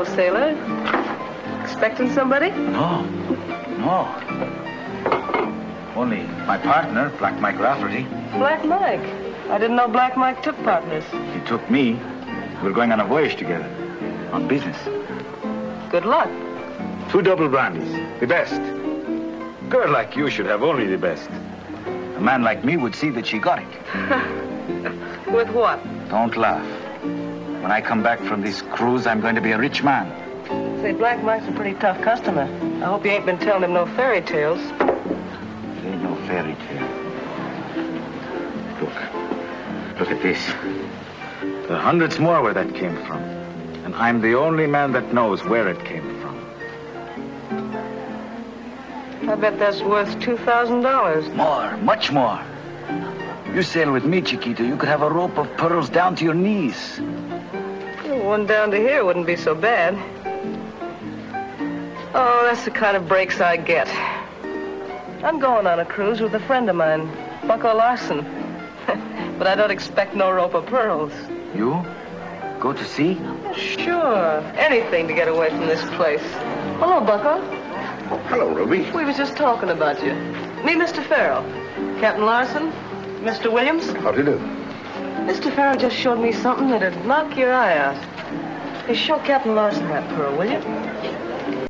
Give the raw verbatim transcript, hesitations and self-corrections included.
Hello, sailor. Expecting somebody? No. No. Only my partner, Black Mike Rafferty. Black Mike? I didn't know Black Mike took partners. He took me. We're going on a voyage together. On business. Good luck. Two double brandies. The best. A girl like you should have only the best. A man like me would see that she got it. With what? Don't laugh. When I come back from this cruise, I'm going to be a rich man. Say, Black Mike's a pretty tough customer. I hope you ain't been telling him no fairy tales. It ain't no fairy tale. Look. Look at this. There are hundreds more where that came from. And I'm the only man that knows where it came from. I bet that's worth two thousand dollars. More, much more. You sail with me, Chiquita, you could have a rope of pearls down to your knees. One down to here wouldn't be so bad. Oh, that's the kind of breaks I get. I'm going on a cruise with a friend of mine, Bucko Larson. But I don't expect no rope of pearls. You? Go to sea? Sure. Anything to get away from this place. Hello, Bucko. Hello, Ruby. We was just talking about you. Me, Mister Farrell. Captain Larson. Mister Williams. How do you do? Mister Farrell just showed me something that'd knock your eye out. Hey, show Captain Larson that pearl, will you?